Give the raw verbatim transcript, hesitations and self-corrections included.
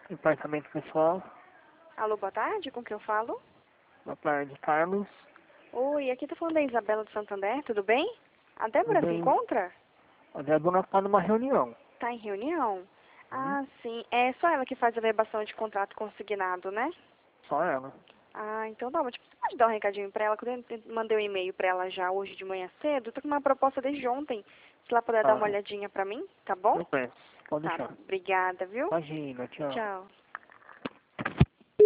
Departamento pessoal. Alô, boa tarde, com quem eu falo? Boa tarde, Carlos. Oi, aqui tá falando a Isabela do Santander, tudo bem? A Tudo Débora se bem? encontra? A Débora está numa reunião. Tá em reunião? Hum? Ah, sim, é só ela que faz a verbação de contrato consignado, né? Só ela. Ah, então tá bom. Tipo, você pode dar um recadinho pra ela, que eu mandei um e-mail pra ela já hoje de manhã cedo. Tô com uma proposta desde ontem. Se ela puder dar uma Tá. olhadinha pra mim, tá bom? Eu peço. Pode Tá, deixar. obrigada, viu? Imagina, tchau. Tchau.